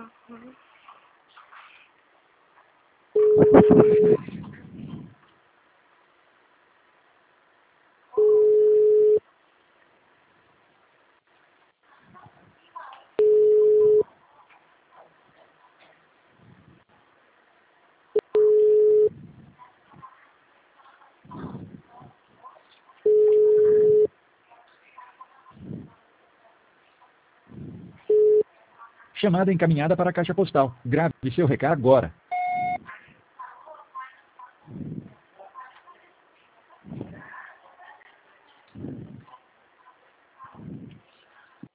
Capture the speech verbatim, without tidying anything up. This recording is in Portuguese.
Chamada encaminhada para a caixa postal. Grave seu recado agora.